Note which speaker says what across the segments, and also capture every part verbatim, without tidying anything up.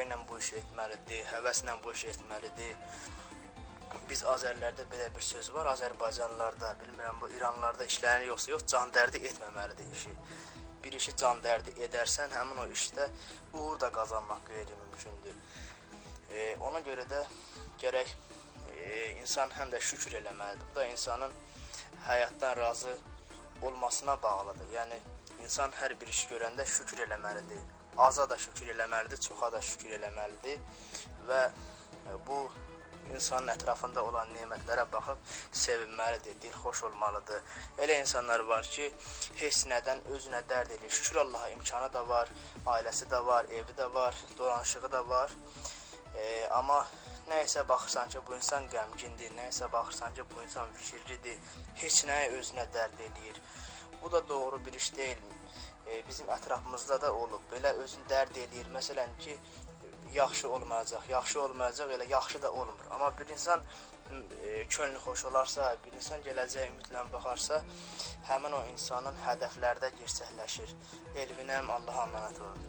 Speaker 1: ürəklə bu işi etməlidir, həvəslə bu işi etməlidir. Biz Azərlərdə belə bir söz var, Azərbaycanlılarda, bilmirəm bu İranlılarda işlənir yoxsa yox, can dərdi etməməlidir işi. Bir işi can dərdi edərsən, həmin o işdə uğur da qazanmaq qeyri-mümkündür. E, ona görə də gərək e, insan həm də şükür eləməlidir. Bu da insanın həyatdan razı olmasına bağlıdır. Yəni, insan hər bir iş görəndə şükür eləməlidir. Aza da şükür eləməlidir, çoxa da şükür eləməlidir və e, bu insanın ətrafında olan nemətlərə baxıb sevinməlidir, dilxoş olmalıdır. Elə insanlar var ki, heç nədən özünə dərd edir. Şükür Allaha, imkanı da var, ailəsi də var, evi də var, dolanışığı da var. E, amma nəyəsə baxırsan ki, bu insan qəmgindir, nəyəsə baxırsan ki, bu insan fikirlidir, heç nəyə özünə dərd edir. Bu da doğru bir iş deyil. E, bizim ətrafımızda da olub. Belə özünü dərd edir. Məsələn ki, yaxşı olmayacaq, yaxşı olmayacaq, elə yaxşı da olmur. Amma bir insan e, könlü xoş olarsa, bir insan gələcəyə ümidlə baxarsa, həmin o insanın hədəflərdə gerçəkləşir. Elvinəm, Allaha əmanət olun.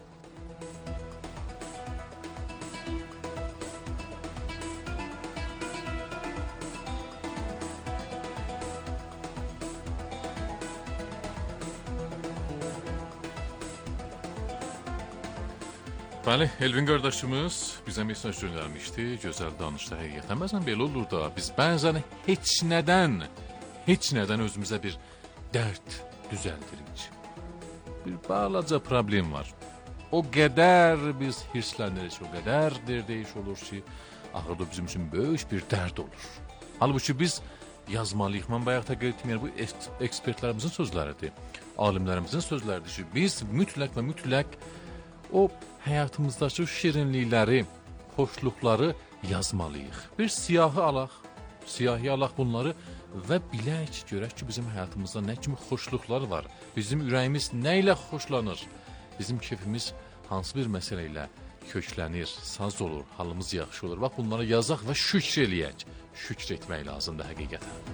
Speaker 2: Bəli, Elvin qardaşımız bizə mesaj göndərmişdi. Gözəl danışdı həqiqətən. Bəzən belə olur da, biz bəzən heç nədən, heç nədən özümüzə bir dərd düzəldirik. Bir balaca problem var. O qədər biz hirslənirik, o qədər dərdeyiş olur ki, axırda bizim üçün böyük bir dərd olur. Halbuki biz yazmalıyıq. Mən bayaq da qeyd etməyəm, bu ekspertlərimizin sözləridir, alimlərimizin sözləridir ki, biz mütləq və mütləq o həyatımızdakı şirinlikləri, xoşluqları yazmalıyıq. Bir siyahı alaq, siyahı alaq bunları və bilək ki, görək ki, bizim həyatımızda nə kimi xoşluqlar var. Bizim ürəyimiz nə ilə xoşlanır? Bizim keyfimiz hansı bir məsələ ilə köklənir, saz olur, halımız yaxşı olur. Bax, bunları yazaq və şükr eləyək. Şükr etmək lazımdır həqiqətən.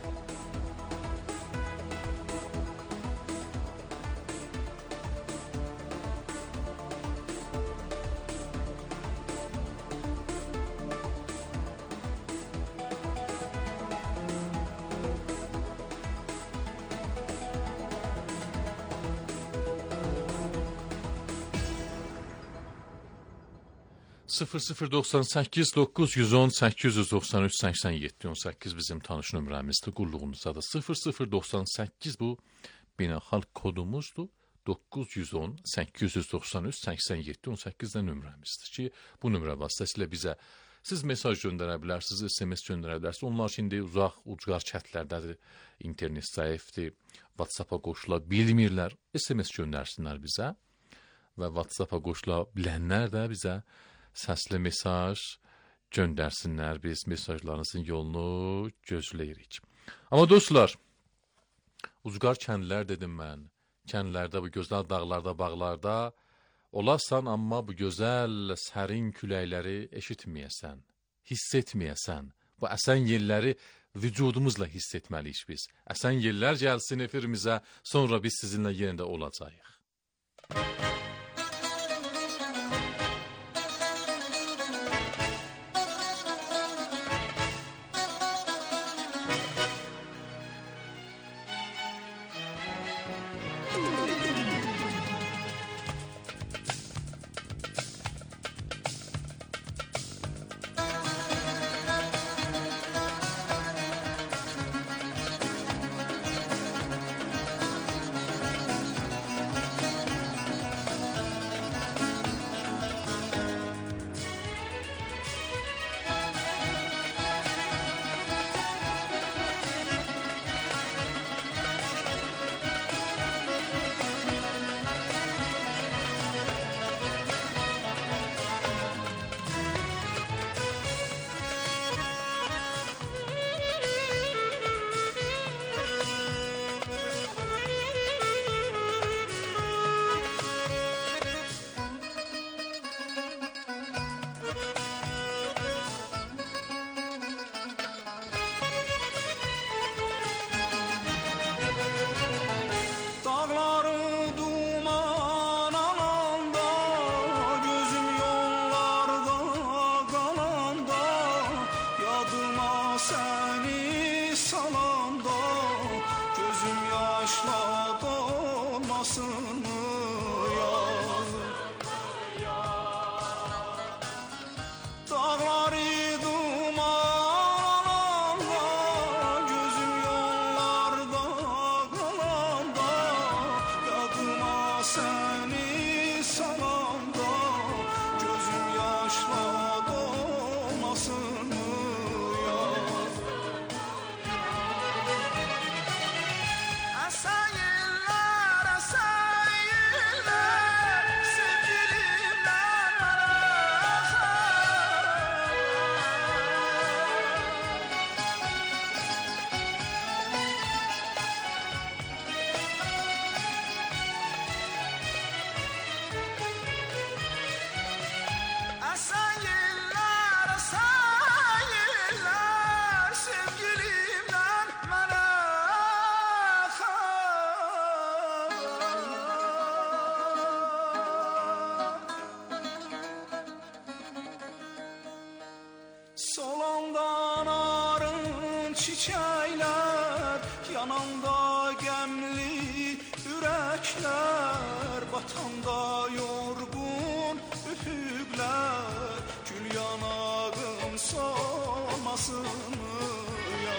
Speaker 2: sıfır sıfır doxsan səkkiz doqquz yüz on səkkiz yüz doxsan üç səksən yeddi on səkkiz bizim tanış nömrəmizdir, qulluğunuzdadır. sıfır sıfır doxsan səkkiz bu beynəlxalq kodumuzdur. doqquz yüz on səkkiz yüz doxsan üç səksən yeddi on səkkiz də nömrəmizdir ki, bu nömrə vasitəsilə bizə siz mesaj göndərə bilərsiniz, S M S göndərə bilərsiniz. Onlar şimdi uzaq, ucqar çətlərdədir, internet zəifdir, WhatsApp-a qoşula bilmirlər, S M S göndərsinlər bizə və WhatsApp-a qoşula bilənlər də bizə səsli mesaj göndərsinlər, biz mesajlarınızın yolunu gözləyirik. Amma dostlar, ucqar kəndlər dedim mən, kəndlərdə, bu gözəl dağlarda, bağlarda olasan, amma bu gözəl sərin küləkləri eşitməyəsən, hiss etməyəsən, bu əsən yerləri vücudumuzla hiss etməliyik biz. Əsən yerlər gəlsin efirimizə, sonra biz sizinlə yerində olacağıq.
Speaker 3: çiçekler, yananda gemli yürekler, batanda yorgun üfüqlər, gül yanağım solmasın mı ya?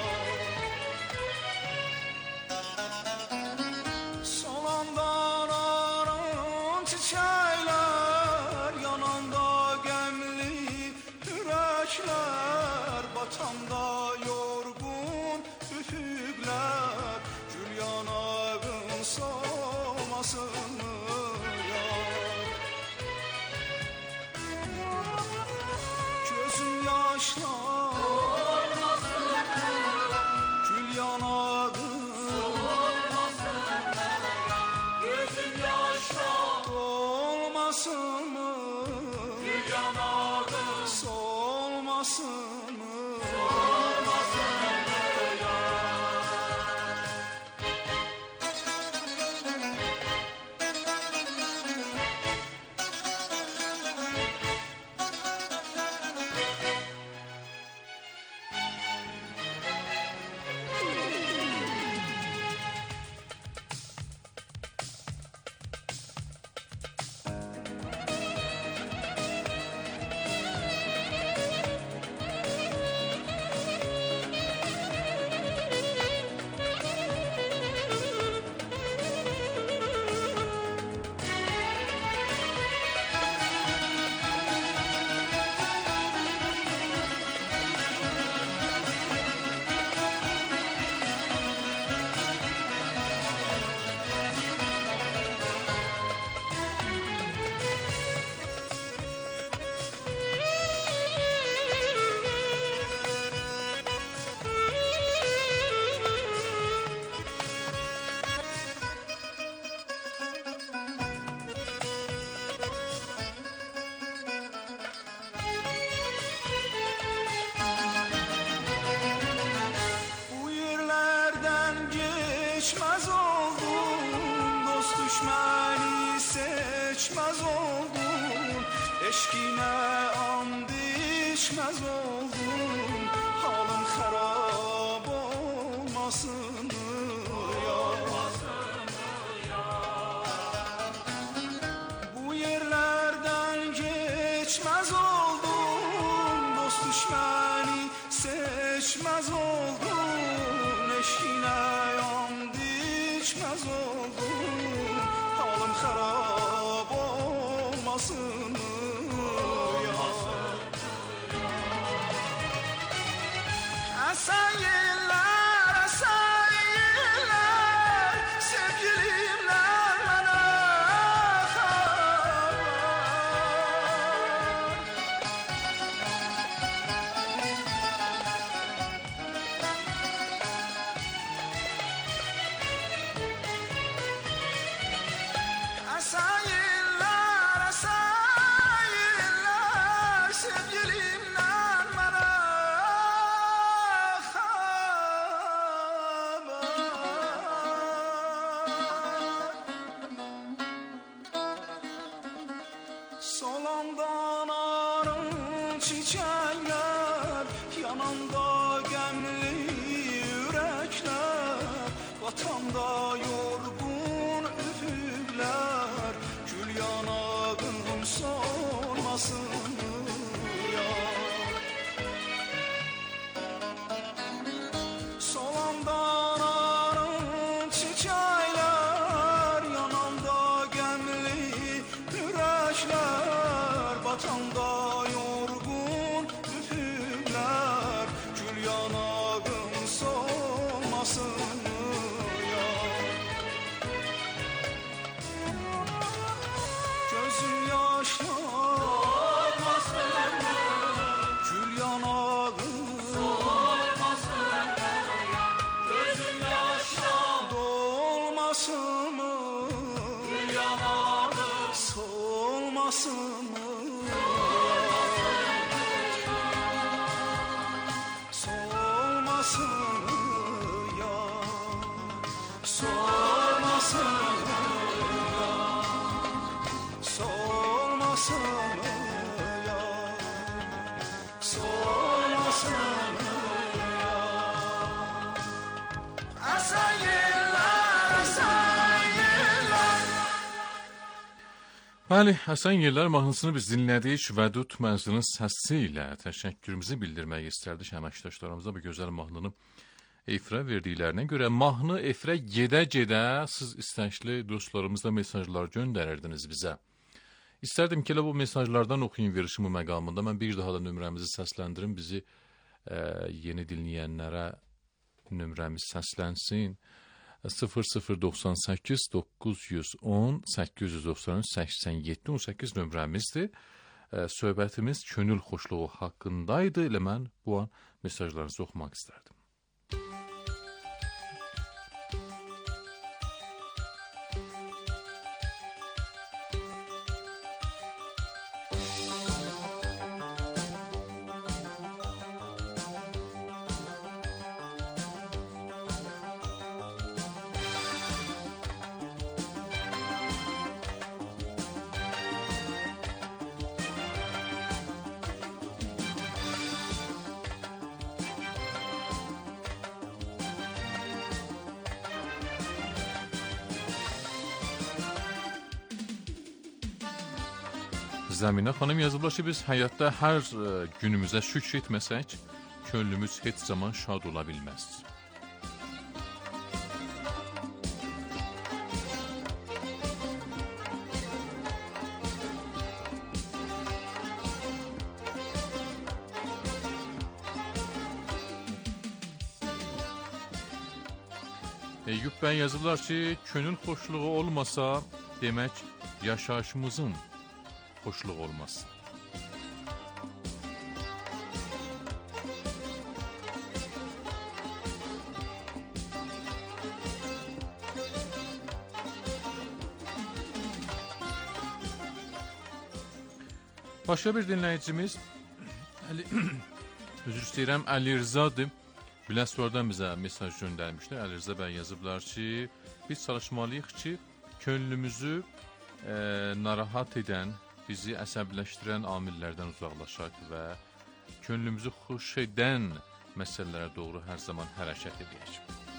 Speaker 3: Solandan aran çiçekler, yananda gemli yürekler, batanda yorgun üfüqlər, gül yanağın solmasın mı ya? Gözün yaşla gül yanağın
Speaker 4: Gözüm yaşla
Speaker 3: olmasın mı?
Speaker 4: gül yanağım
Speaker 3: Solmasın mı? Bu yerlerden geçmez oldum, dost düşmeni seçmez oldum, eşkine and içmez oldum, halım harap olmasın ya? Bu yerlerden geçmez oldum, dost düşmeni seçmez oldum, eşkine and içmez oldum, halım harap olmasın ya? Esen yıllar, esen yıllar, sevgilimler bana haber. Esen yıllar, esen yıllar, sevgilimler bana haber. Solandan arın çiçekler, yananda gemli yürekler, vatanda yorgun üfüqlər, gül yanağım solmasın ya? Solandan arın çiçekler, yananda gemli yürekler, batanda yorgun üfüqlər, gül yanağım solmasın ya? Gözüm yaşla
Speaker 2: Bəli, Həsən Yerlər mahnısını biz dinlədik və Dut Mənzilin səsi ilə təşəkkürümüzü bildirmək istərdik əməkdaşlarımıza bu gözəl mahnını efirə verdiklərinə görə. Mahnı efirə gedə-gedə siz istəkli dostlarımızla mesajlar göndərirdiniz bizə. İstərdim ki, elə bu mesajlardan oxuyun verişimi məqamında. Mən bir daha da nömrəmizi səsləndirim, bizi e, yeni dinləyənlərə nömrəmiz səslənsin. sıfır sıfır doxsan səkkiz doqquz yüz on səkkiz yüz doxsan üç səksən yeddi on səkkiz nömrəmizdir. E, söhbətimiz könül xoşluğu haqqındaydı. Elə mən bu an mesajlarınızı oxumaq istərdim. Zəminə xanım yazıblar ki, biz həyatda hər e, günümüzə şükr etməsək, könlümüz heç zaman şad ola bilməz. Eyüp bəy yazıblar ki, könül xoşluğu olmasa, demək yaşayışımızın xoşluq olmaz. Başqa bir dinləyicimiz Əli, özür istəyirəm, Əli Rızadır. Biləsuvardan bizə mesaj göndərmişdir. Əli Rıza bəy yazıblar ki, biz çalışmalıyıq ki, könlümüzü e, narahat edən, bizi əsəbləşdirən amillərdən uzaqlaşaq və könlümüzü xoş edən məsələlərə doğru hər zaman hərəkət edək.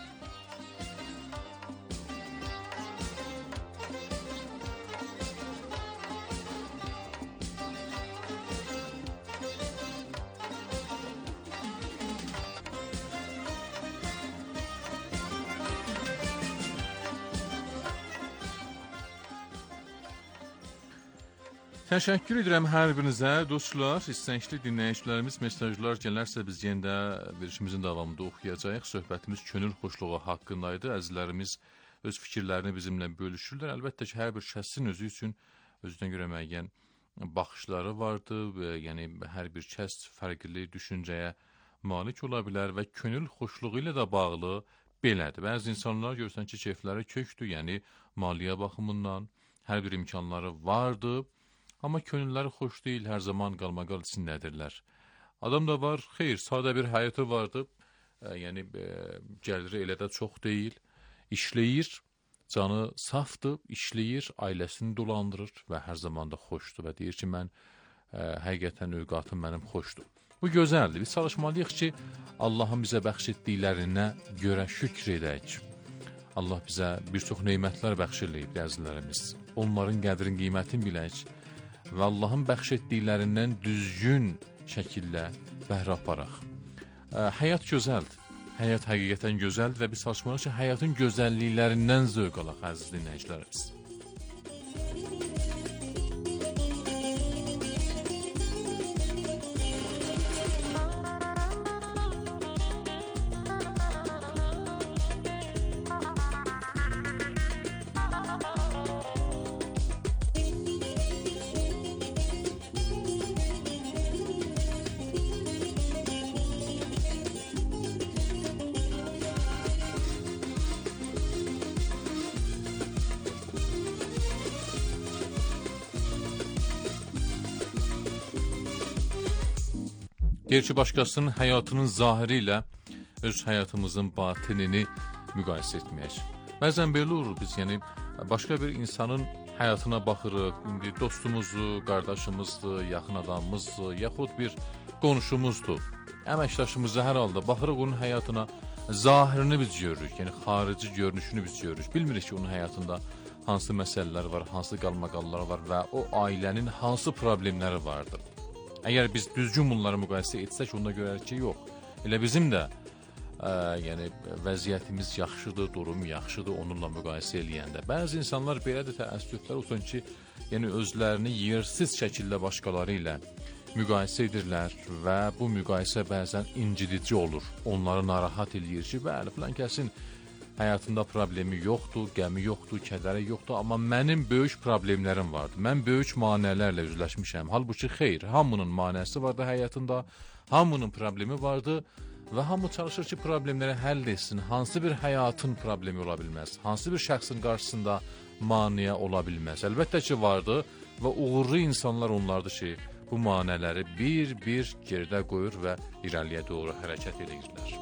Speaker 2: Təşəkkür edirəm hər birinizə, dostlar, istəkli dinləyicilərimiz mesajlar gələrsə biz yenə də verişimizin davamında oxuyacağıq. Söhbətimiz könül xoşluğu haqqındaydı. Əzizlərimiz öz fikirlərini bizimlə bölüşürlər. Əlbəttə ki, hər bir şəxsin özü üçün özünə görə müəyyən baxışları vardır. Yəni hər bir kəs fərqli düşüncəyə malik ola bilər və könül xoşluğu ilə də bağlı belədir. Bəzi insanlar görürsən ki, keyfləri kökdür, yəni maliyyə baxımından hər bir imkanları vardır. Amma könülləri xoş deyil, hər zaman qalmaqal içindədirlər. Adam da var, xeyr, sadə bir həyatı vardır, e, yəni e, gəliri elə də çox deyil, işləyir, canı safdır, işləyir, ailəsini dolandırır və hər zaman da xoşdur və deyir ki, mən e, həqiqətən övqatım mənim xoşdur. Bu gözəldir, biz çalışmalıyıq ki, Allahın bizə bəxş etdiklərinə görə şükr edək. Allah bizə bir çox neymətlər bəxş eləyib, əzizlərimiz. Onların qədrin qiymətini bilək və Allahın bəxş etdiklərindən düzgün şəkildə bəhrə aparaq. Ə, həyat gözəldir. Həyat həqiqətən gözəldir və biz çalışmalıyıq ki, həyatın gözəlliklərindən zövq alaq, əziz dinləyicilərimiz. Deyir ki, başqasının həyatının zahiri ilə öz həyatımızın batinini müqayisə etməyək. Bəzən belə olur, biz yəni başqa bir insanın həyatına baxırıq, indi dostumuzdur, qardaşımızdır, yaxın adamımızdır, yaxud bir qonşumuzdur, əməkdaşımızdır, hər halda baxırıq onun həyatına, zahirini biz görürük, yəni xarici görünüşünü biz görürük. Bilmirik ki, onun həyatında hansı məsələlər var, hansı qalmaqallar var və o ailənin hansı problemləri vardır. Əgər biz düzgün bunları müqayisə etsək, onda görərik ki, yox. Elə bizim də ə, yəni vəziyyətimiz yaxşıdır, durum yaxşıdır onunla müqayisə eləyəndə. Bəzi insanlar belə də təəssüflər olsun ki, yəni özlərini yersiz şəkildə başqaları ilə müqayisə edirlər və bu müqayisə bəzən incidici olur. Onları narahat eləyir ki, bəli, filan kəsin həyatında problemi yoxdur, qəmi yoxdur, kədəri yoxdur, amma mənim böyük problemlərim vardır. Mən böyük manələrlə üzləşmişəm. Halbuki xeyr, hamının manəsi vardı həyatında, hamının problemi vardı və hamı çalışır ki, problemləri həll etsin. Hansı bir həyatın problemi ola bilməz, hansı bir şəxsin qarşısında maneə ola bilməz. Əlbəttə ki, vardı və uğurlu insanlar onlardır ki, bu manələri bir-bir geridə qoyur və irəliyə doğru hərəkət edirlər.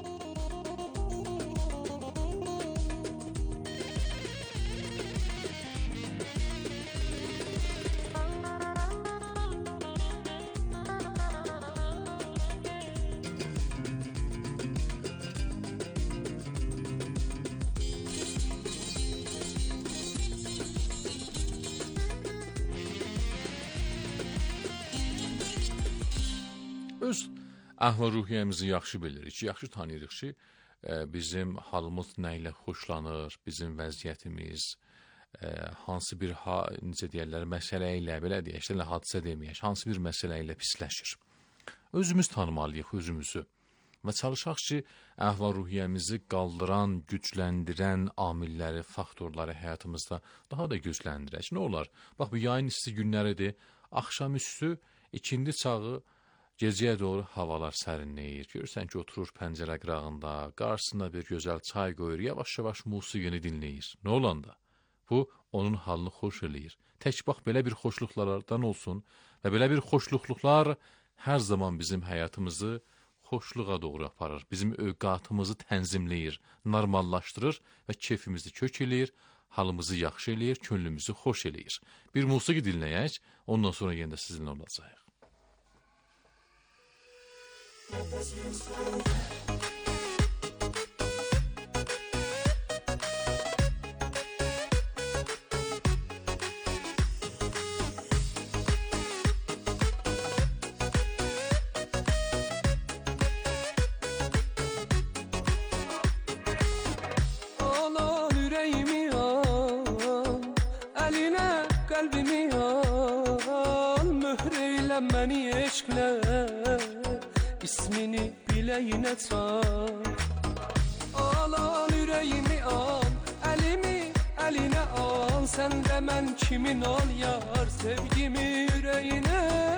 Speaker 2: Öz əhval-ruhiyyəmizi yaxşı bilirik, yaxşı tanıyırıq ki, bizim halımız nə ilə xoşlanır, bizim vəziyyətimiz, hansı bir, necə deyərlər, məsələ ilə, belə deyək, işte, hadisə deməyək, hansı bir məsələ ilə pisləşir. Özümüz tanımalıyıq özümüzü və çalışaq ki, əhval-ruhiyyəmizi qaldıran, gücləndirən amilləri, faktorları həyatımızda daha da gücləndirək. Nə olar? Bax, bu yayın isti günləridir, axşamüstü, ikindi çağı, gecəyə doğru havalar sərinləyir. Görürsən ki, oturur pəncərə qırağında, qarşısında bir gözəl çay qoyur, yavaş-yavaş musiqini dinləyir. Nə olanda? Bu, onun halını xoş eləyir. Tək bax, belə bir xoşluqlardan olsun və belə bir xoşluqluqlar hər zaman bizim həyatımızı xoşluğa doğru aparır. Bizim övqatımızı tənzimləyir, normallaşdırır və keyfimizi kök eləyir, halımızı yaxşı eləyir, könlümüzü xoş eləyir. Bir musiqi dinləyək, ondan sonra yenə də sizinlə olacaq.
Speaker 5: Al ürəyimi al, əlinə qəlbimi al, möhr eylə məni eşqlə, ismini biləyinə çal. Al, al ürəyimi al, əlimi əlinə al, sən də mən kimin ol yar, sevgimi ürəyinə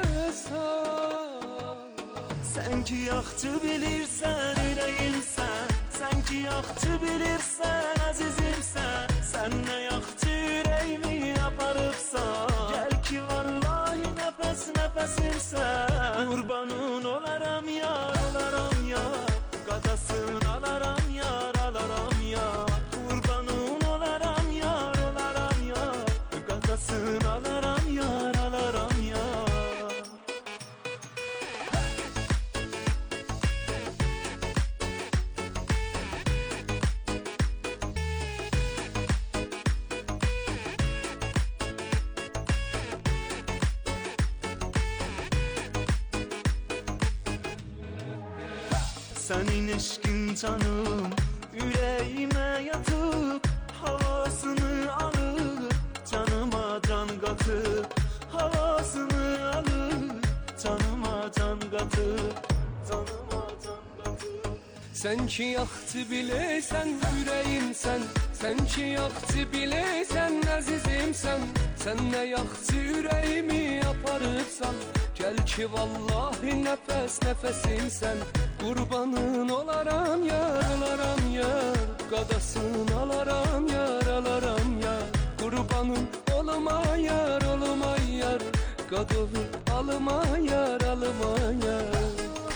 Speaker 5: sal.
Speaker 3: Sən ki yaxşı bilirsən ürəyimsən, sən ki yaxşı bilirsən əzizimsən, sən nə yaxşı ürəyimi aparıbsan, gəl ki vallahi nəfəs nəfəsimsən, qurbanın olaram yar, olaram yar, qadasın alaram yar, alaram yar, qurbanın olaram yar, olaram yar, qadasın alaram yar, alaram yar. Senin eşkin canım yüreğime yatıp, havasını alıp, canıma can katıp, havasını alıp, canıma can katıp, canıma can katıp.
Speaker 5: Sen ki yaxşı biləysən ürəyimsən, sən ki yaxşı biləysən əzizimsən, sən nə yaxşı ürəyimi aparıbsan, gəl ki vallahi nəfəs nəfəsimsən, qurbanın olaram yar, olaram yar, qadasın alaram yar, alaram yar, qurbanın olma yar, olma yar, qadığı alma yar, alma yar.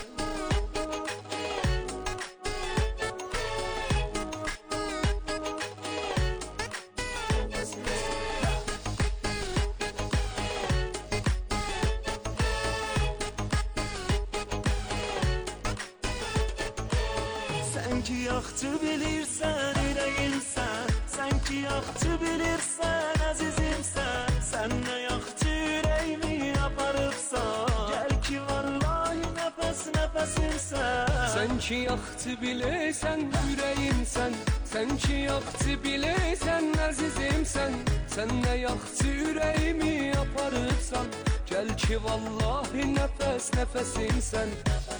Speaker 3: Sən ki yaxşı bilirsən ürəyimsən, sən ki yaxşı bilirsən əzizimsən, sən nə yaxşı ürəyimi aparıbsan. Gəl ki vallahi nəfəs nəfəsimsən.
Speaker 5: Sən ki yaxşı bilirsən ürəyimsən, sən ki yaxşı bilirsən əzizimsən, sən nə yaxşı ürəyimi aparıbsan. Gəl ki vallahi nəfəs nəfəsimsən.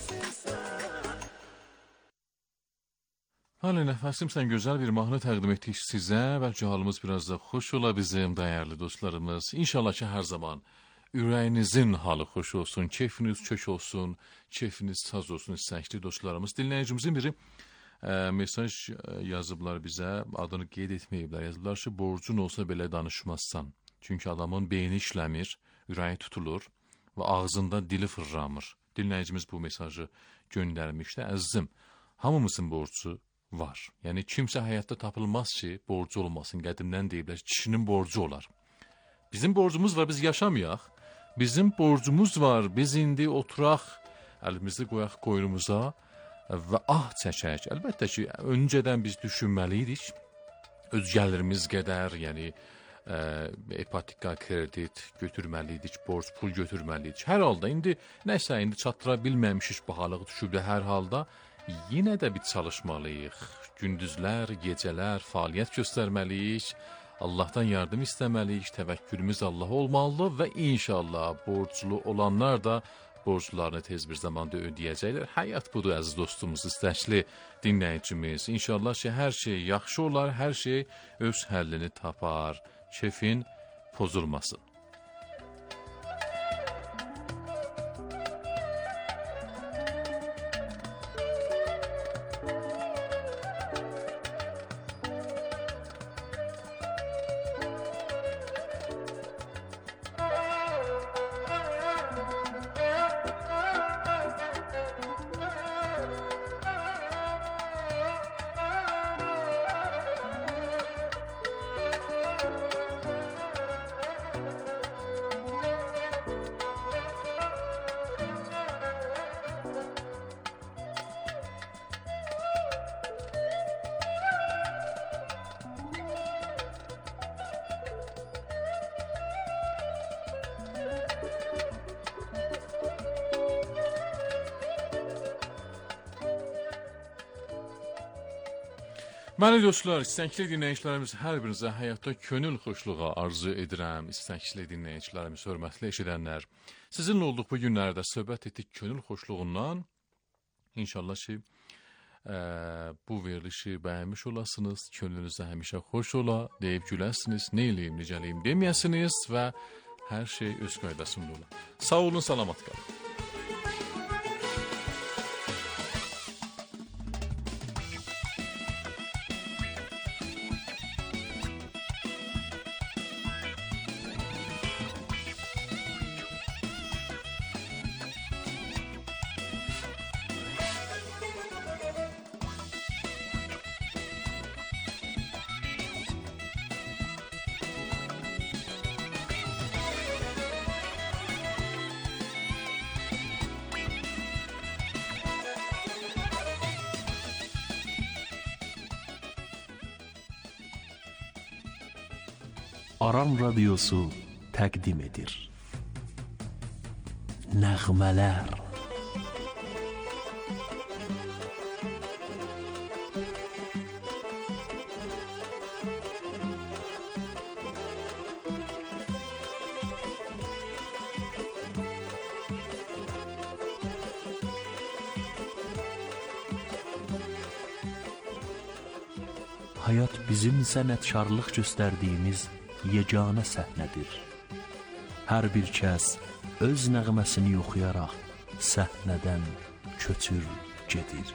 Speaker 2: Halı nəfəsimsən gözəl bir mahnı təqdim etdik sizə. Bəlkə halımız biraz da xoş ola bizim dəyərli dostlarımız. İnşallah ki hər zaman ürəyinizin halı xoş olsun, keyfiniz çök olsun, keyfiniz saz olsun istəkli dostlarımız. Dinləyicimizin biri e, mesaj yazıblar bizə, adını qeyd etməyiblər. Yazıblar ki, borcun olsa belə danışmazsan. Çünki adamın beyni işləmir, ürəyi tutulur və ağzında dili fırramır. Dinləyicimiz bu mesajı göndərmişdi. Əzizim, hamımızın borcu var. Yəni kimsə həyatda tapılmaz ki, borcu olmasın. Qədimdən deyiblər, kişinin borcu olar. Bizim borcumuz var, biz yaşamayaq. Bizim borcumuz var, biz indi oturaq, əlimizi qoyaq qoynumuza və ah çəkək. Əlbəttə ki, öncədən biz düşünməliydik. Öz gəlirimiz qədər, yəni e, ipotika, kredit götürməliydik, borc, pul götürməliydik. Hər halda indi nəsə indi çatdıra bilməmişik, bahalıq düşübdə hər halda. Yenə də bir çalışmalıyıq. Gündüzlər, gecələr fəaliyyət göstərməliyik. Allahdan yardım istəməliyik. Təvəkkülümüz Allaha olmalı və inşallah borclu olanlar da borclarını tez bir zamanda ödəyəcəklər. Həyat budur əziz dostumuz, istəkli dinləyicimiz. İnşallah ki, hər şey yaxşı olar, hər şey öz həllini tapar. Keyfin pozulmasın. Məli dostlar, istəkli dinləyicilərimiz hər birinizə həyatda könül xoşluğa arzu edirəm. İstəkli dinləyicilərimiz, hörmətli eşidənlər. Sizinlə olduq bu günlərdə söhbət etdik könül xoşluğundan. İnşallah ki, ə, bu verilişi bəyənmiş olasınız. Könlünüzdə həmişə xoş ola, deyib güləsiniz, nə eləyim, necəliyim deməyəsiniz və hər şey öz qaydasında ola. Sağ olun, salamat qalın.
Speaker 6: Aran Radyosu təqdim edir. Nəğmələr. Hayat bizim sənətkarlıq göstərdiyimiz yeganə səhnədir. Hər bir kəs öz nəğməsini oxuyaraq səhnədən köçür gedir.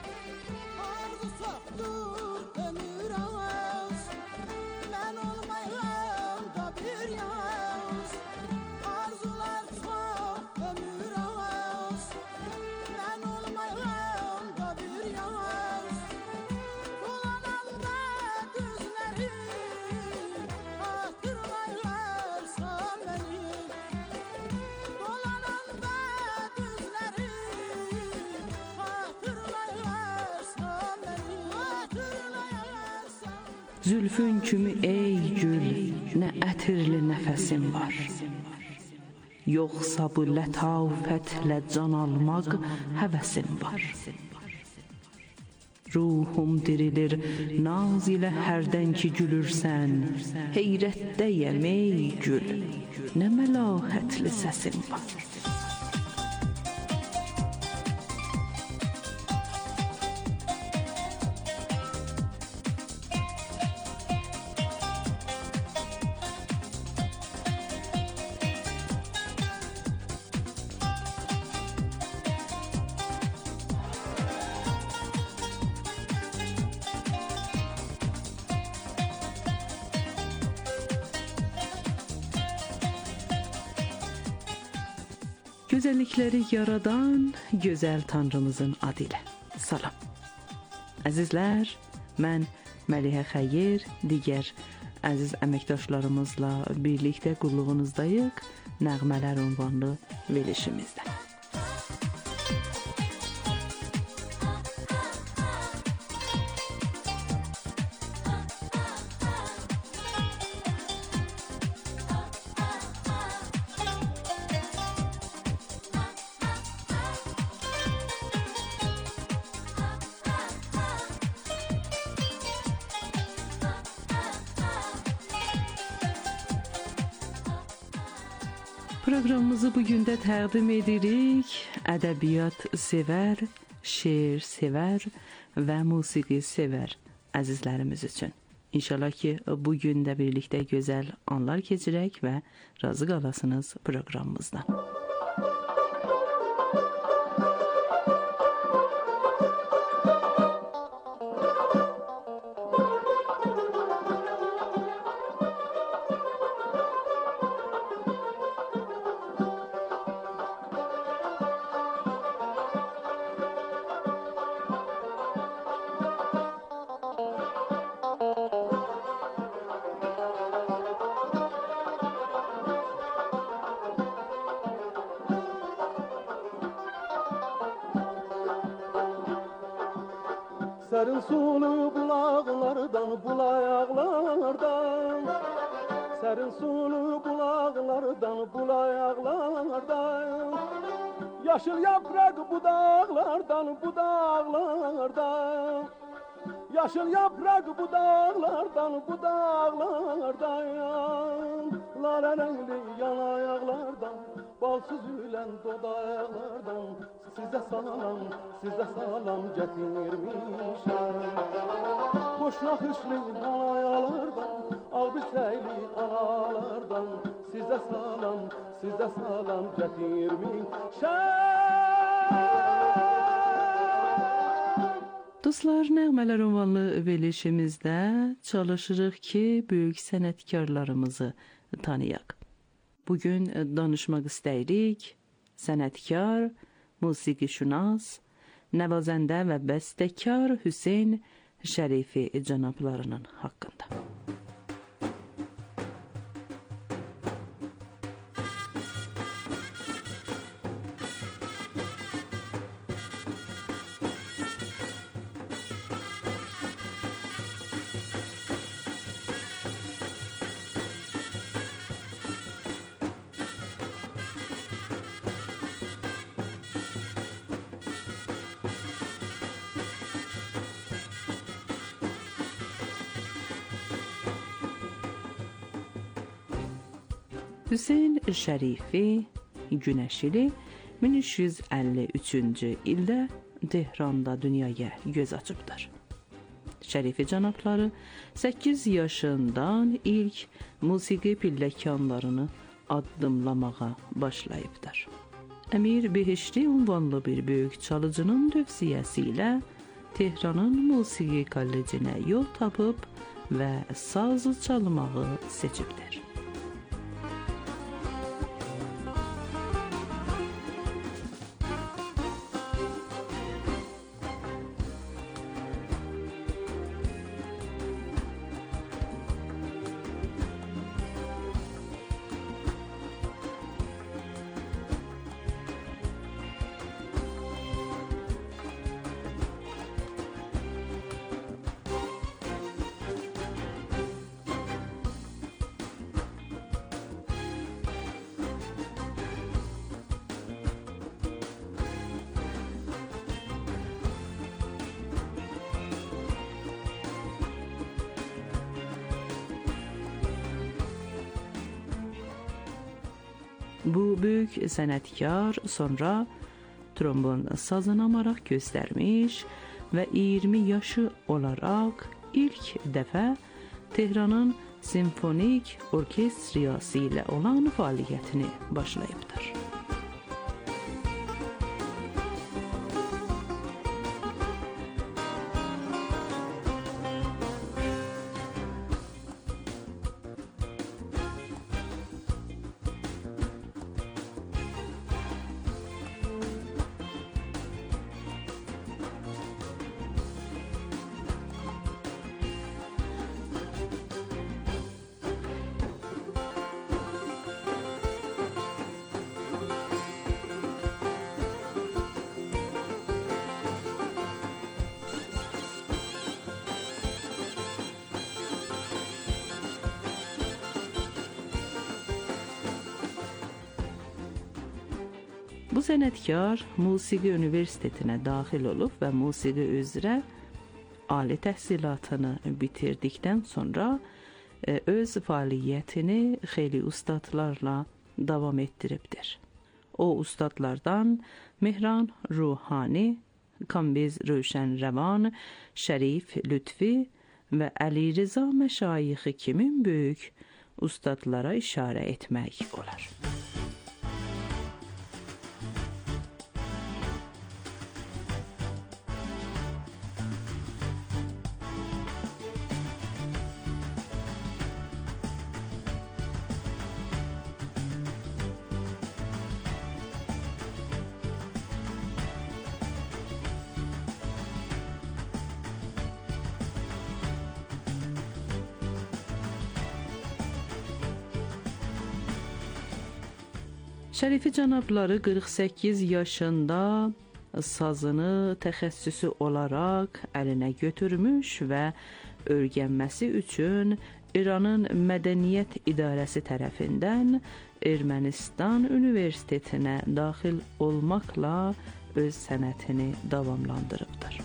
Speaker 7: Zülfün kimi ey gül, nə ətirli nəfəsin var. Yoxsa bu lətafətlə can almaq həvəsin var. Ruhum dirilir naz ilə hərdən ki gülürsən. Heyrətdəyəm ey gül, nə məlahətli səsin var. Gözəllikləri yaradan gözəl Tanrımızın adı ilə salam. Əzizlər, mən Məlihə Xəyir, digər əziz əməkdaşlarımızla birlikdə qulluğunuzdayıq Nəğmələr ünvanlı verilişimizdə. Proqramımızı bugün də təqdim edirik. Ədəbiyyat sevər, şeir sevər və musiqi sevər əzizlərimiz üçün. İnşallah ki, bugün də birlikdə gözəl anlar keçirək və razı qalasınız proqramımızdan.
Speaker 3: Sərin sulu bulaqlardan, bulayaqlardan Sərin sulu bulaqlardan, bulayaqlardan Yaşıl yapraq budaqlardan, budaqlardan Yaşıl yapraq budaqlardan, budaqlardan Lara rəngli yanayaqlardan, bal süzülən dodaqlardan Sizə salam, sizə salam gətirmişəm Xoş naxışlı anayalardan, ağbisəyli analardan Sizə salam, sizə salam gətirmişəm
Speaker 7: Dostlar, Nəğmələr ünvanlı verilişimizdə çalışırıq ki, böyük sənətkarlarımızı tanıyaq. Bugün danışmaq istəyirik sənətkar, musiqişünas, nəvazəndə və bəstəkar Hüseyn Şərifi cənablarının haqqında. Hüseyn Şərifi Günəşili min üç yüz əlli üçüncü ildə Tehranda dünyaya göz açıbdır. Şərifi cənabları səkkiz yaşından ilk musiqi pilləkanlarını addımlamağa başlayıbdır. Əmir Behişti ünvanlı bir böyük çalıcının tövsiyəsi ilə Tehranın musiqi kollecinə yol tapıb və sazı çalmağı seçibdir. Bu böyük sənətkar sonra trombon sazına maraq göstərmiş və iyirmi yaşı olaraq ilk dəfə Tehranın simfonik orkestriyası ilə olan fəaliyyətini başlayıbdır. Bu sənətkar Musiqi Universitetinə daxil olub və musiqi üzrə ali təhsilatını bitirdikdən sonra öz fəaliyyətini xeyli ustadlarla davam etdiribdir. O ustadlardan Mehran Ruhani, Kambiz Rövşənrəvan, Şərif Lütfi və Əli Rıza məşayixi kimi böyük ustadlara işarə etmək olar. Şərifi cənabları qırx səkkiz yaşında sazını təxəssüsü olaraq əlinə götürmüş və öyrənməsi üçün İranın Mədəniyyət İdarəsi tərəfindən Ermənistan Universitetinə daxil olmaqla öz sənətini davamlandırıbdır.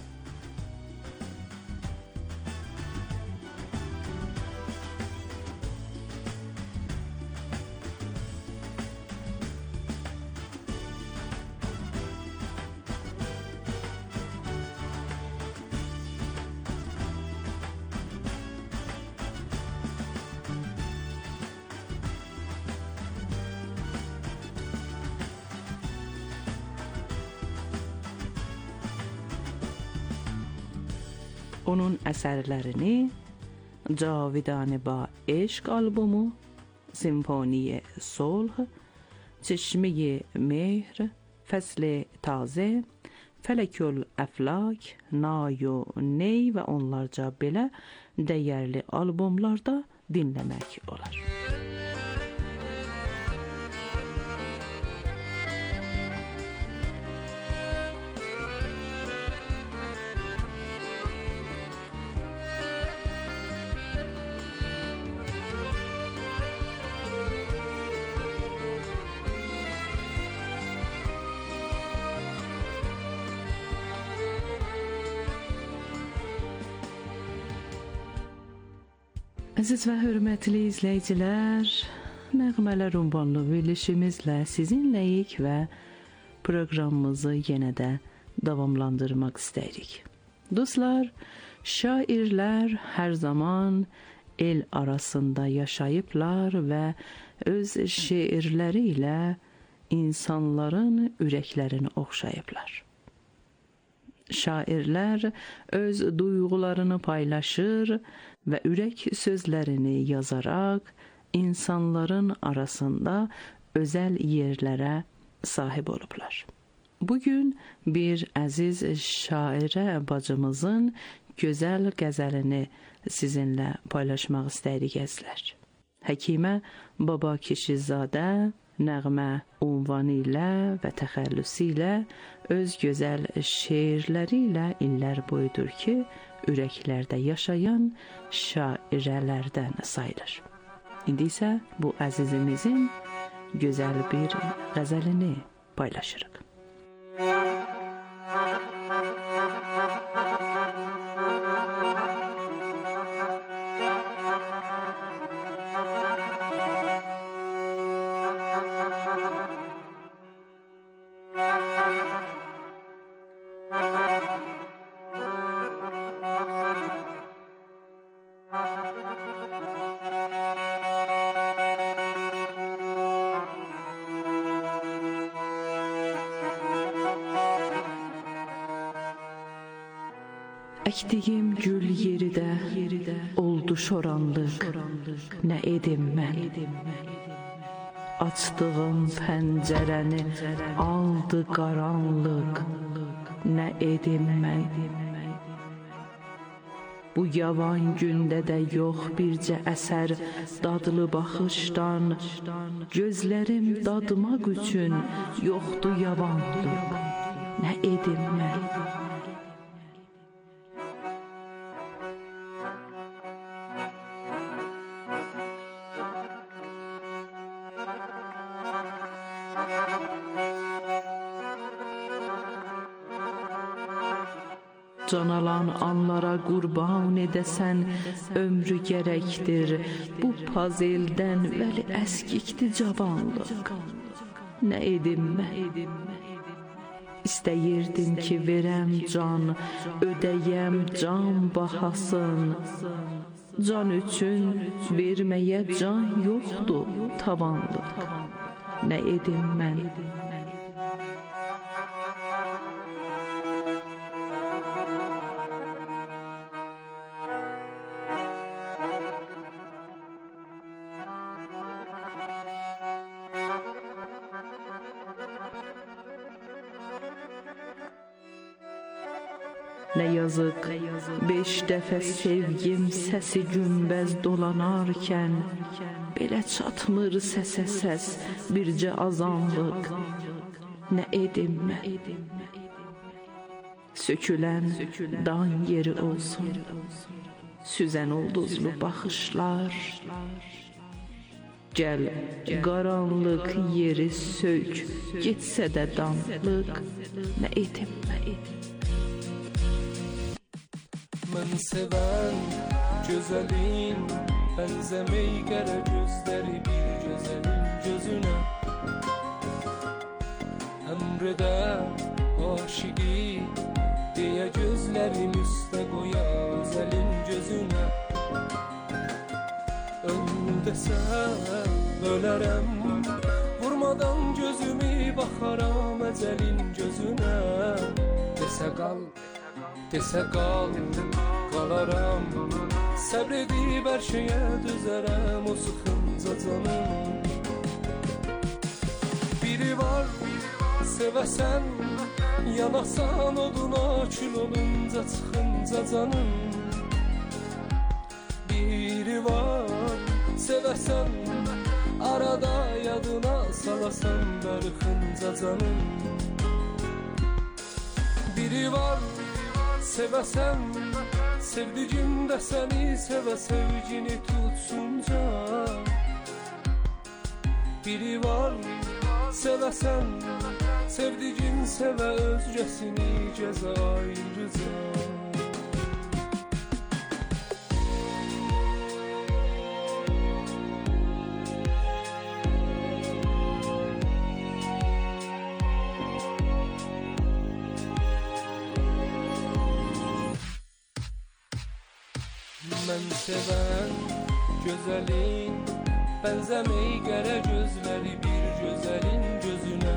Speaker 7: Onun əsərlərini Cavidan ba Eşq albomu, Simfoniye Solh, Çeşmeye Mehr, Fəsl-i Tazə, Fələkül Əflak, Nayo Ney və onlarca belə dəyərli albomlarda dinləmək olar. Əziz və hörmətli izləyicilər, Nəğmələr ünvanlı verilişimizlə sizinləyik və proqramımızı yenə də davamlandırmaq istəyirik. Dostlar, şairlər hər zaman el arasında yaşayıblar və öz şeirləri ilə insanların ürəklərini oxşayıblar. Şairlər öz duyğularını paylaşır və ürək sözlərini yazaraq insanların arasında özəl yerlərə sahib olublar. Bugün bir əziz şairə bacımızın gözəl qəzəlini sizinlə paylaşmaq istəyirik əzizlər. Həkimə Baba Kişizadə nəğmə ünvanı ilə və təxəllüsü ilə öz gözəl şeirləri ilə illər boyudur ki, ürəklərdə yaşayan şairələrdən sayılır. İndi isə bu əzizimizin gözəl bir qəzəlini paylaşırıq.
Speaker 8: Thank you.
Speaker 7: Əkdiyim gül yeridə oldu şoranlıq. Nə edim mən? Açdığım pəncərəni aldı qaranlıq. Nə edim mən? Bu yavan gündə də yox bircə əsər dadlı baxışdan. Gözlərim dadmaq üçün yoxdu yavanlıq. Nə edim mən? Can alan anlara qurban edəsən ömrü gərəkdir. Bu pazeldən vəli əskikdi cavanlıq. Nə edim mən? İstəyirdim ki verəm can, ödəyəm can bahasın. Can üçün verməyə can yoxdur tavanlıq. Nə edim mən? Nə yazıq, beş dəfə sevgim səsi günbəz dolanarkən, belə çatmır səsə səs, bircə azanlıq. Nə edim mən? Sökülən dan yeri olsun, süzən ulduzlu baxışlar. Gəl, qaranlıq yeri sök, getsə də damlıq. Nə edim mən?
Speaker 5: Mən sevən gözəlin, bənzəmək gərək gözləri bir gözəlin gözünə. Əmrədə aşiqi deyə gözlərim üstə qoya özəlin gözünə. Öl desəm ölərəm, vurmadan gözümü baxaram əcəlin gözünə. Desə qal, desə qal, qalaram, səbr edib hər şeyə düzərəm o sıxınca canım. Biri var, sevəsən, yanasan oduna, kül olunca çıxınca canım. Biri var, sevəsən, arada yadına salasan darıxınca canım. Biri var, sevəsən, sevdicim də səni sevə sevgini tutsunca. Biri var, sevəsən, sevdicim sevə özgəsini cəza ayrıca. Mən sevən gözəlin, bənzəmək gərək gözləri bir gözəlin gözünə.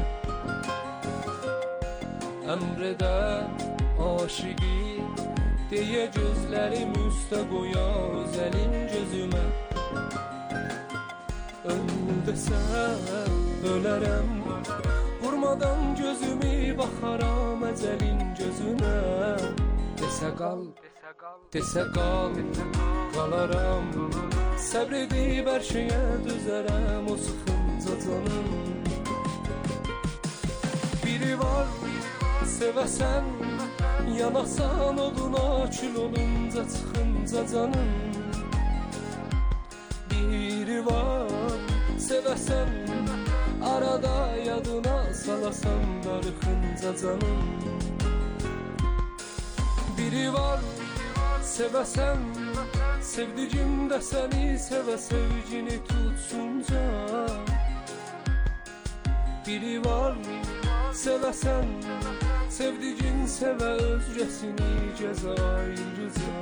Speaker 5: Əmrədə aşiqi deyə gözlərim üstə qoya özəlin gözümə. Öl desəm ölərəm, vurmadan gözümü baxaram əcəlin gözünə. Desə qal, desə qal, qalaram, səbr edib hər şeyə düzərəm o sıxınca canım. Biri var, sevəsən, yanasan oduna, kül olunca çıxınca canım. Biri var, sevəsən, arada yadına salasan darıxınca canım. Biri var, sevəsən, sevdicim də səni sevə sevgini tutsunca. Biri var, sevəsən, sevdicin sevə özgəsini cəza ayrıca.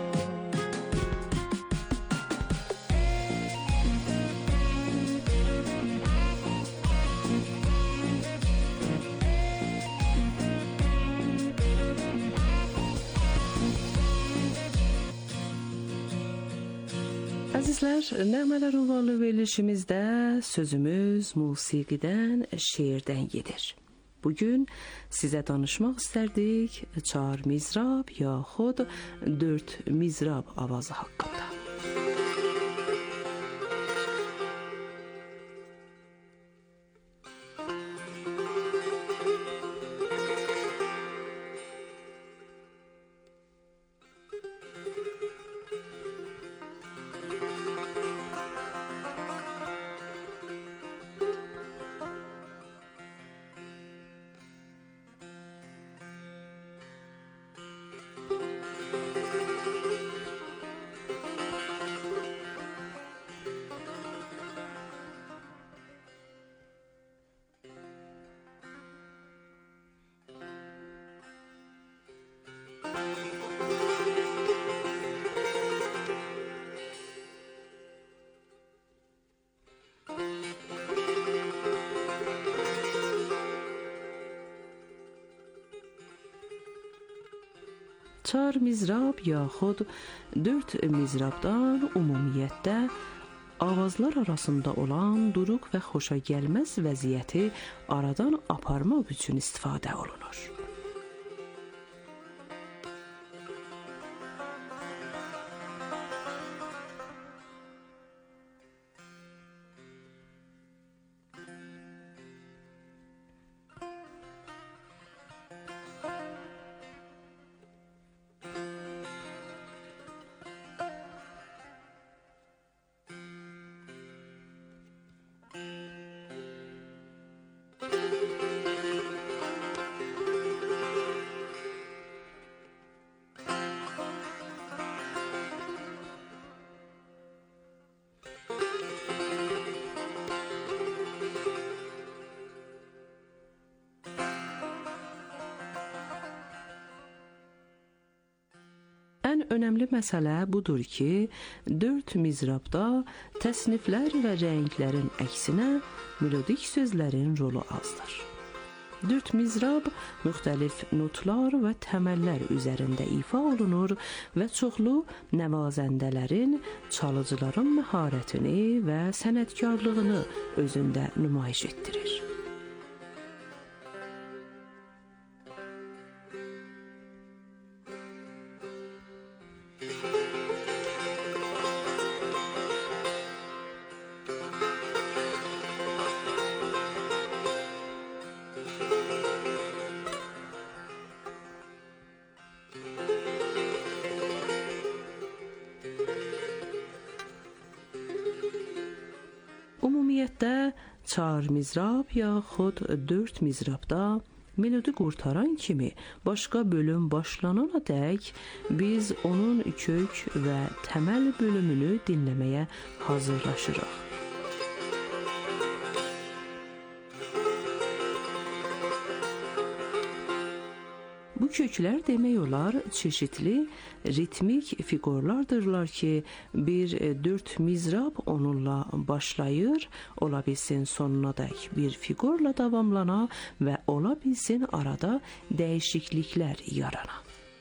Speaker 7: Əzizlər, Nəğmələr Ünvanlı verilişimizdə sözümüz musiqidən, şeirdən gedir. Bugün sizə danışmaq istərdik çar mizrab yaxud dörd mizrab avazı haqqında. Çar mizrab yaxud dörd mizrabdan ümumiyyətdə avazlar arasında olan duruq və xoşagəlməz vəziyyəti aradan aparmaq üçün istifadə olunur. Ən önəmli məsələ budur ki, dörd mizrabda təsniflər və rənglərin əksinə melodik sözlərin rolu azdır. Dörd mizrab müxtəlif notlar və təməllər üzərində ifa olunur və çoxlu nəvazəndələrin, çalıcıların məharətini və sənətkarlığını özündə nümayiş etdirir. Ümumiyyətdə, çar mizrab yaxud dörd mizrabda melodi qurtaran kimi başqa bölüm başlanana dək biz onun kök və təməl bölümünü dinləməyə hazırlaşırıq. Bu köklər demək olar çeşitli ritmik fiqurlardırlar ki, bir dörd mizrab onunla başlayır, ola bilsin sonuna dək bir fiqurla davamlana və ola bilsin arada dəyişikliklər yarana.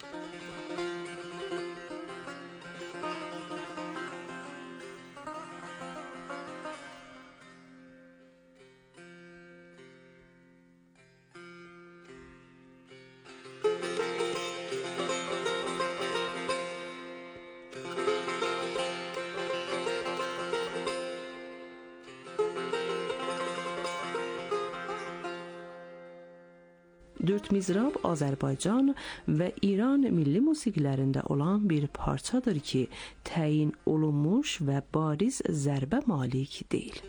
Speaker 7: Dörd mizrab Azərbaycan və İran milli musiqilərində olan bir parçadır ki, təyin olunmuş və bariz zərbə malik deyil.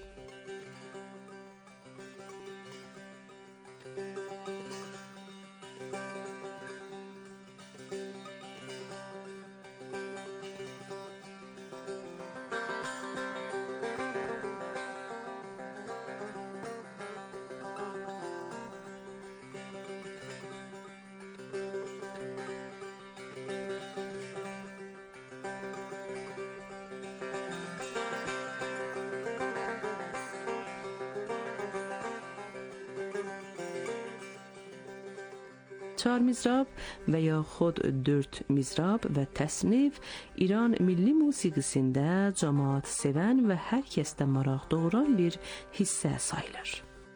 Speaker 7: çar mizrab və yaxud dörd mizrab və təsnif İran milli musiqisində cəmaət sevən və hər kəsdə maraq doğuran bir hissə sayılır.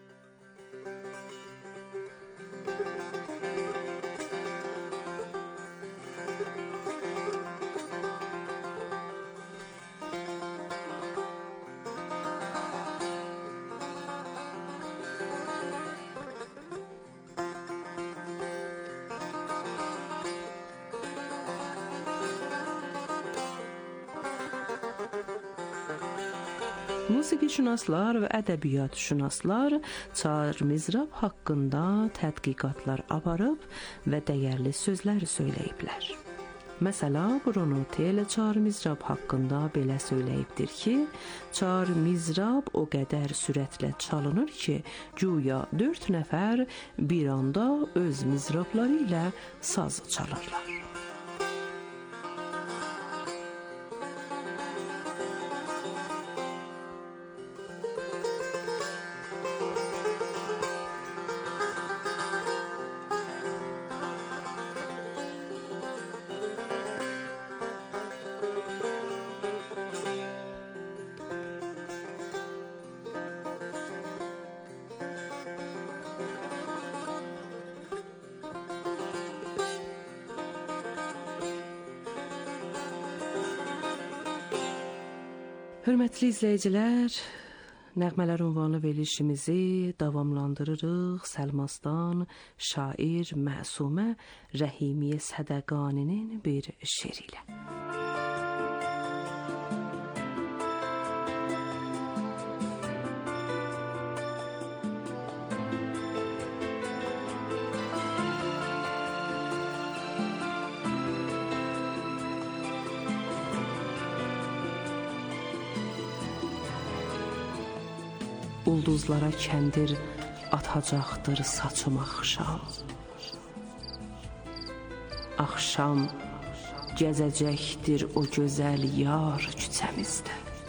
Speaker 7: Musiqişünaslar və ədəbiyyatşünaslar çar mizrab haqqında tədqiqatlar aparıb və dəyərli sözlər söyləyiblər. Məsəla, Bruno Tel çar mizrab haqqında belə söyləyibdir ki, çar mizrab o qədər sürətlə çalınır ki, güya dörd nəfər bir anda öz mizrabları ilə saz çalırlar. Hörmətli izləyicilər, nəğmələr ünvanlı verilişimizi davamlandırırıq Səlmastan şair Məsumə Rəhimiyyə Sədəqaninin bir şeiri ilə. Ulduzlara kəndir atacaqdır saçım axşam. Axşam gəzəcəkdir o gözəl yar küçəmizdə.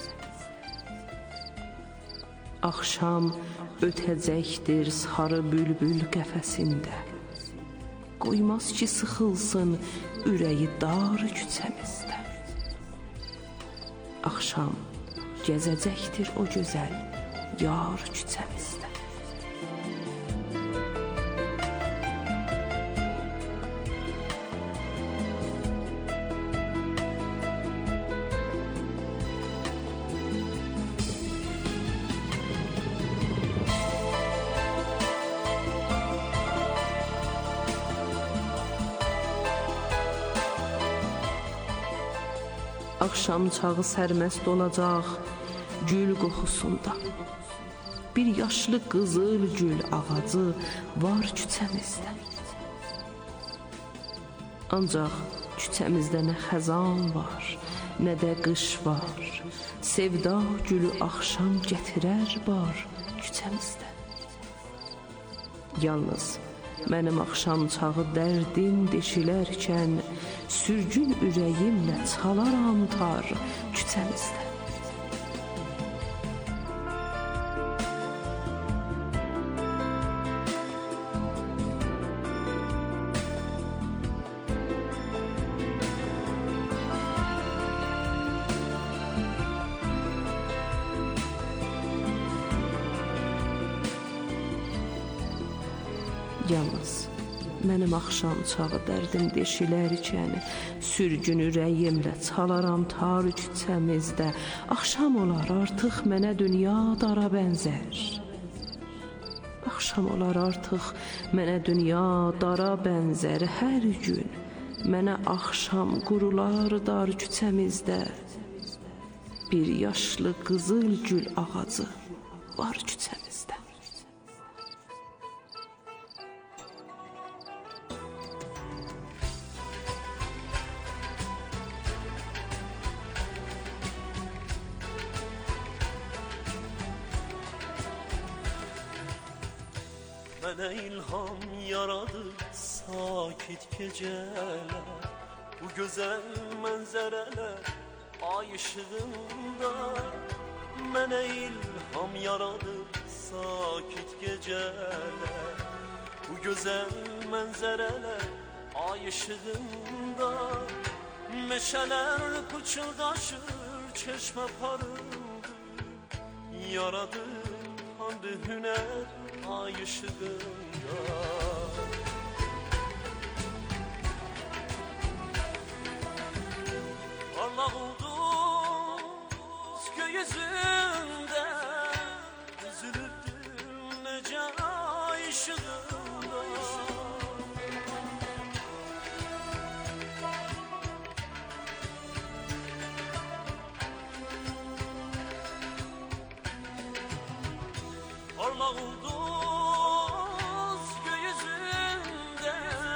Speaker 7: Axşam ötəcəkdir sarı bülbül qəfəsində. Qoymaz ki sıxılsın ürəyi dar küçəmizdə. Axşam gəzəcəkdir o gözəl yar küçəmizdə. Axşam çağı sərməst olacaq gül qoxusunda. Bir yaşlı qızıl gül ağacı var küçəmizdə. Ancaq küçəmizdə nə xəzan var, nə də qış var. Sevda gülü axşam gətirər bar küçəmizdə. Yalnız mənim axşam çağı dərdim deşilərkən sürgün ürəyimlə çalaram tar küçəmizdə. Yalnız mənim axşam çağı dərdim deşilərkən sürgün ürəyimlə çalaram tar küçəmizdə. Axşam olar artıq mənə dünya dara bənzər. Axşam olar artıq mənə dünya dara bənzər. Hər gün mənə axşam qurular dar küçəmizdə. Bir yaşlı qızıl gül ağacı var küçəmizdə.
Speaker 8: Mənə ilham yaradı sakit gecələr, bu gözəl mənzərələr ay işığında. Mənə ilham yaradı sakit gecələr, bu güzel manzaralar ay ışığında. Meşeler pıçıldaşır, çeşme parıldı. Yaradı handı hüner ay ışığında. Parlak ulduz gökyüzünde üzülürdüm nece ay ışığında. Parlak ulduz gökyüzünde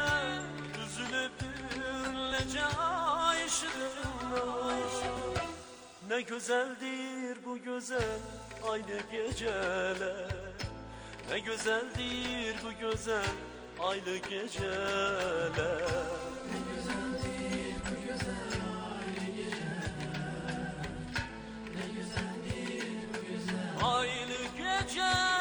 Speaker 8: üzülürdüm nece ay ışığında. Ne güzeldir bu güzel aynı geceler. Ne güzeldir bu güzel aylı geceler. Ne güzeldir bu güzel aylı geceler. Ne güzeldir bu güzel aylı geceler.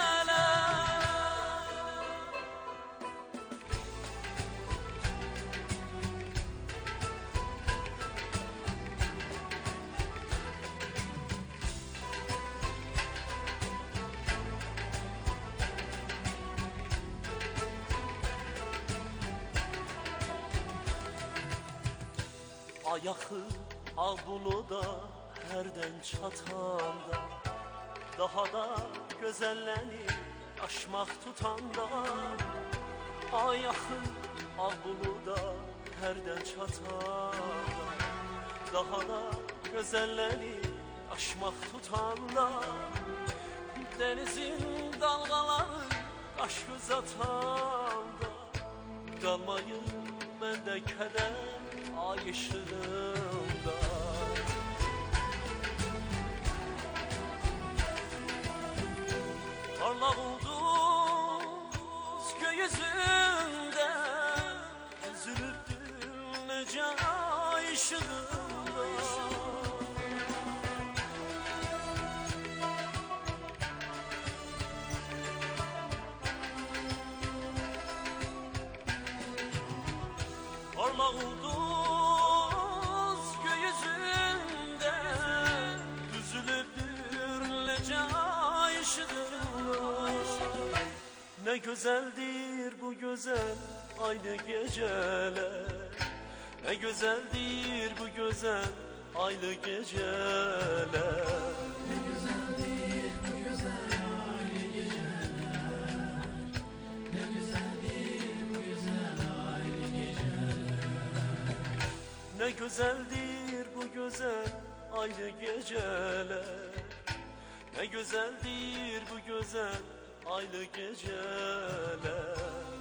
Speaker 8: Ayakı al bunu da herden çatanda. Daha da gözellenip aşmak tutanda. Ayakı al bunu da herden çatanda. Daha da gözellenip aşmak tutanda. Denizin dalgaları aşk uzatanda. Kalmayın bende keder ay ışığında. Parlak ulduz gökyüzünde üzülürdüm nece ay ışığında. Parlak ulduz gökyüzünde düzülürdür nece ay ışığında. Ne güzeldir bu güzel aynı geceler. Ne güzeldir bu güzel aylı geceler. Ne güzeldir bu güzel aylı geceler. Ne güzeldir bu güzel aylı geceler. Ne güzeldir bu güzel aylı geceler. Ne güzeldir bu güzel aylı geceler.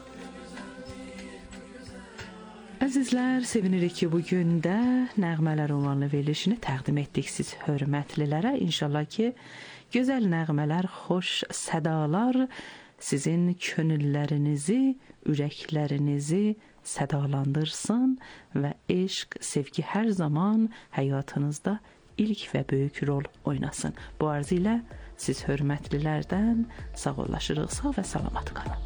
Speaker 7: Əzizlər, sevinirik ki, bugün də nəğmələr ünvanlı verilişini təqdim etdik siz hörmətlilərə. İnşallah ki, gözəl nəğmələr, xoş sədalar sizin könüllərinizi, ürəklərinizi sədalandırsın və eşq, sevgi hər zaman həyatınızda ilk və böyük rol oynasın. Bu arzu ilə siz hörmətlilərdən sağollaşırıq, sağ və salamat qalın.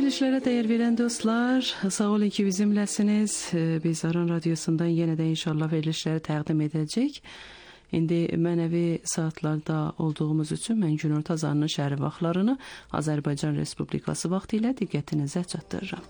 Speaker 7: Verilişlərə dəyər verən dostlar, sağ olun ki bizimləsiniz. Biz Aran Radiosundan yenə də inşallah verilişləri təqdim edəcək. İndi mənəvi saatlarda olduğumuz üçün mən günorta azanının şəhəri vaxtlarını Azərbaycan Respublikası vaxtı ilə diqqətinizə çatdırıram.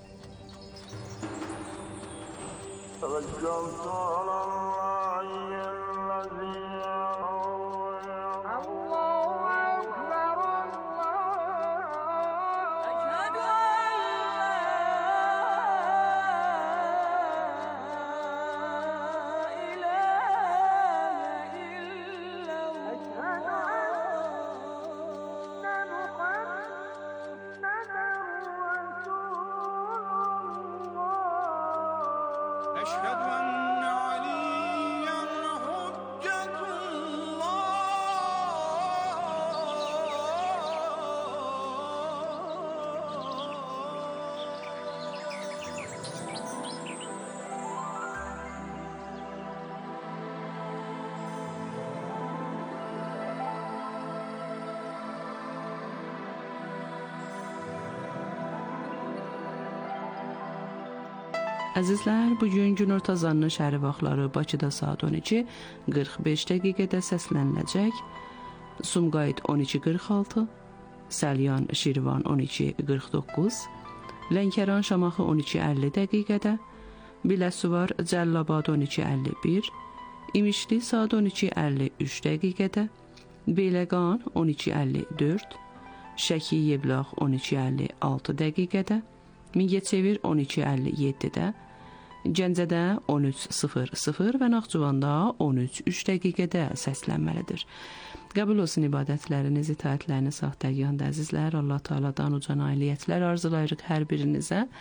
Speaker 7: Əzizlər, bugün günorta azanının şəhəri vaxtları Bakıda saat on iki qırx beş dəqiqədə səsləniləcək. Sumqayıt on iki qırx altı, Səlyan Şirvan on iki qırx doqquz, Lənkəran Şamaxı on iki əlli dəqiqədə, Biləsuvar Cəllabad on iki əlli bir, İmişli saat on iki əlli üç dəqiqədə, Beyləqan on iki əlli dörd, Şəki Yevlax on iki əlli altı dəqiqədə, Mingəçevir on iki əlli yeddidə, Gəncədə on üç sıfır sıfır və Naxçıvanda on üç üç dəqiqədə səslənməlidir. Qəbul olsun ibadətləriniz, itaətləriniz, sahtəgahında əzizlər. Allah Teala'dan uca nailiyyətlər arzulayırıq hər birinizə.